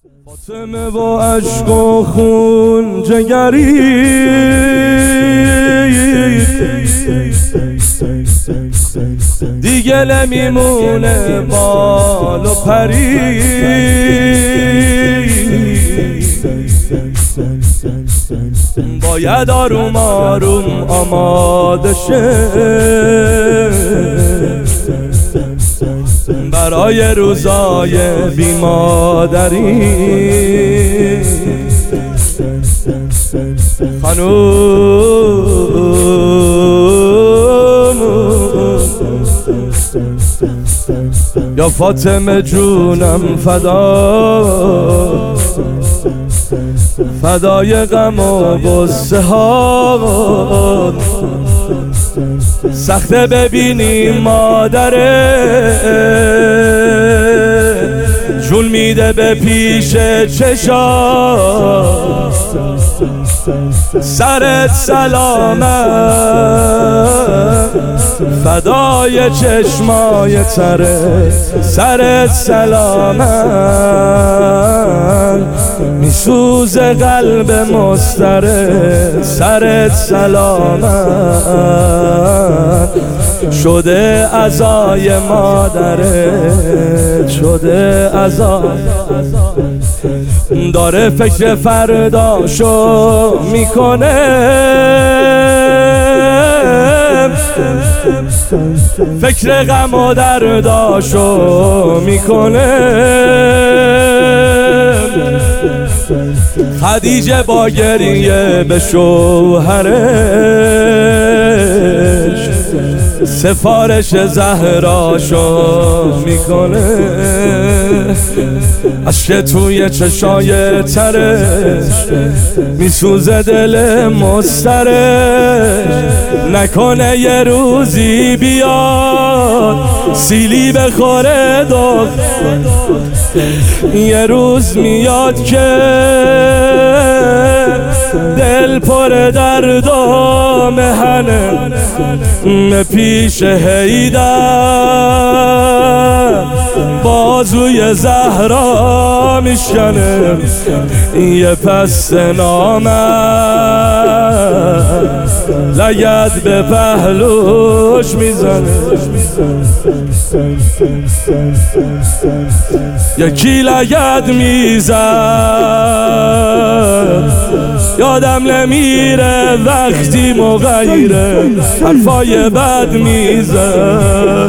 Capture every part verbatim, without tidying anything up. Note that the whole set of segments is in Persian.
فاطمه با عشق و خون جگری دیگه نمیمونه بال و پری، باید آروم آروم آماده شه برای روزای بیمادری. خانوم یا فاطمه جونم فدا، فدای غم و غصه ها. سخته ببینی مادره جون میده به پیش چشا، سرت سلامت فدای چشمای ترت، سرت سلامت میسوزه قلب مضطرب، سرت سلامت شده عزای مادرت، شده عزا. داره فکر فرداشو میکنه، فکر غم و درداشو میکنه. خدیجه با گریه به شوهرش سفارش زهراشو میکنه، اشک توی چشای ترش میسوزه دل مضطرش. نکنه یه روزی بیاد سیلی بخوره دو، یه روز میاد که دل پر درد و مهنه پیش حیدر بازوی زهرا میشکنه، یه پس نامرد لگد به پهلوش میزنه. یکی لگد میزن یادم نمیره وقتی مغیره حرفای بد میزن.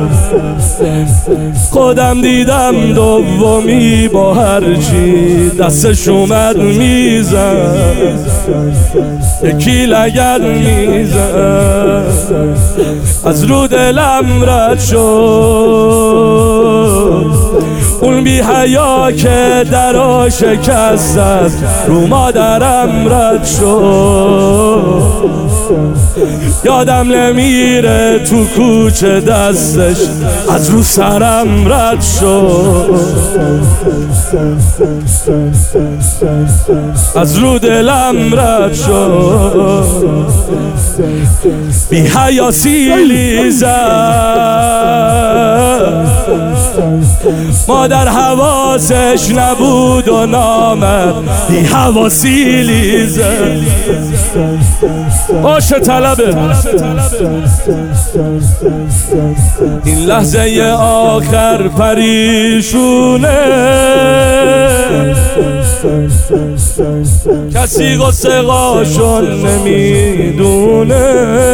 خودم دیدم دومی با هرچی دستش اومد میزن، یکی لگد میزن از رو دلم رد شد. اون بی حیا که درو شکست رو مادرم رد شد. یادم نمیره تو کوچه دستش از رو سرم رد شد، از رو دلم رد شد. بی حیا سیلی زد مادر حواسش نبود و نامد، بی حوا سیلی زد. آش طلبه این لحظه آخر پریشونه، کسی غصه قاشون نمیدونه.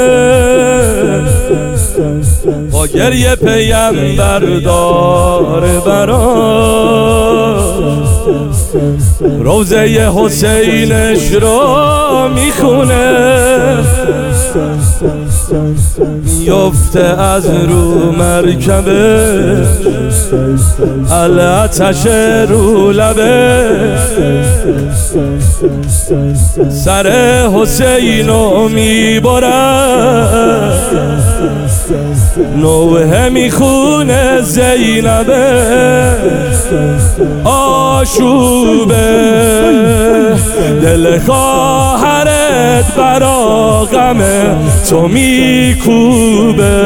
با گریه پیمبر داره برا روزه حسینش رو میخونه. یفته از رو مرکبه الاتش رو لبه، سر حسینو میبرد نوحه میخونه زینبه. آشوبه دل خواهرت برا غم تو میکوبه.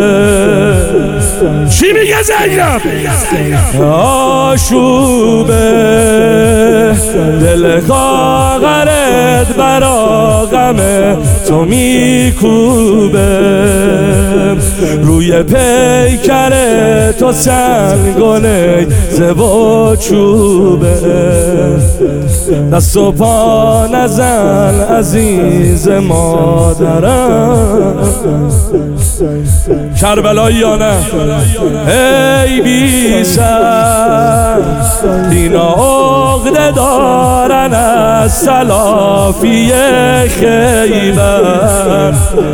چی میگه زینب؟ آشوبه دل خواهرت برا غم تو میکوبه، روی پیکر تو سنگونه زبا چوبه. دست و پا نزن عزیز مادرم، کربلاییانه ای بی سر، اینا عقده دارن از سلافی خیبر.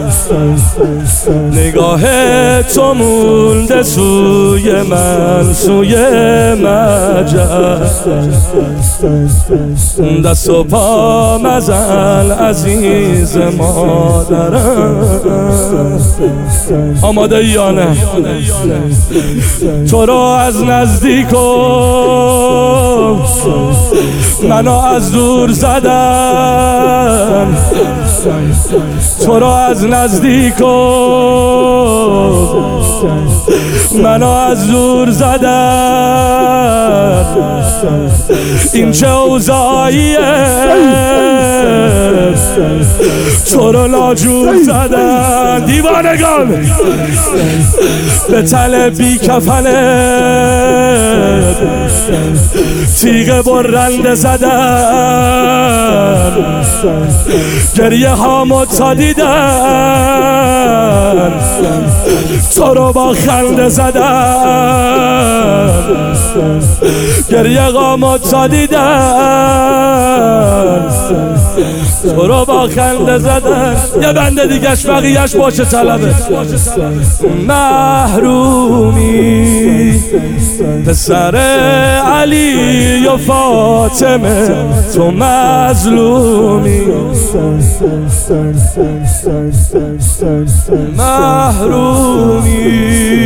نگاه تو مونده سوی من، سوی مجد. دست و پا مزن عزیز مادرم. آماده ایانه تو رو از نزدیک و منو از دور زدن، تو رو از نزدیک و منو از دور زدن. این چه اوضاعیه تو رو لاجور زدن. دیوانگان به تل بی کفنت تیغ برنده زدن، گریه هامو تا دیدن تو رو با خنده زدن، گریه هامو تا دیدن تو رو با خنده زدن. یه بنده دیگهش بقیهش باشه طلبه. محرومی پسر علی و فاطمه، تو مظلومی. محرومی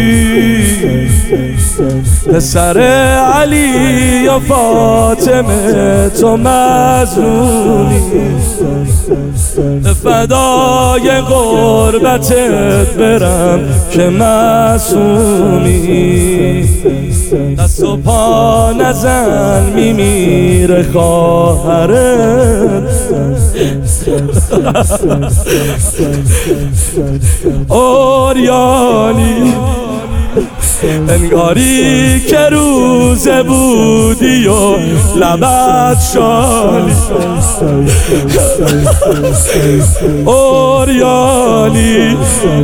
پسر علی و فاطمه، تو مظلومی. فدای غربتت برم که معصومی. دست و پا نزن میمیره خواهرت. اوریانی انگاری که روزه بودی و لبت شالی. اوریانی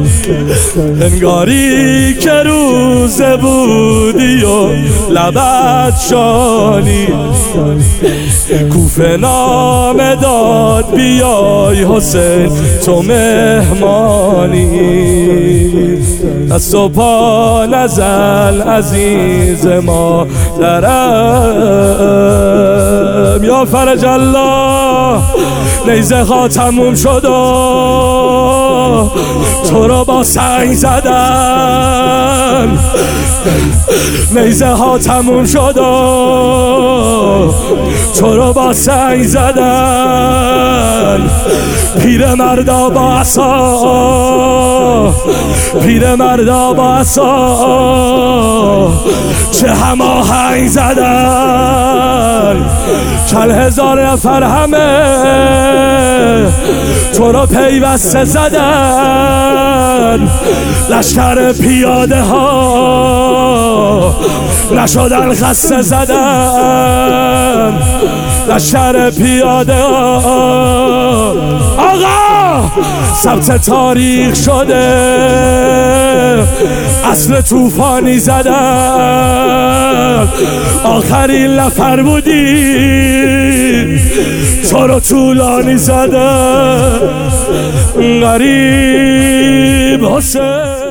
انگاری که روزه بودی و لبت شالی. کوفه نام داد بیای حسین تو مهمانی. دست و پا نزن عزیز مادرم. یا فرج الله نیزه ها تموم شد و تو رو با سنگ زدن. نیزه ها تموم شد و تو رو با سنگ زدن. پیر مردا با عصا، پیر مردا با عصا چه هماهنگ زدن. چل هزار نفر همه تو رو پیوسته زدن. لشکر پیاده ها نشدن خسته زدن. لشکر پیاده ها آقا ثبت تاریخ شده، اصل طوفانی زدن. آخرین نفر بودی تو رو طولانی زدن. غریب حسین.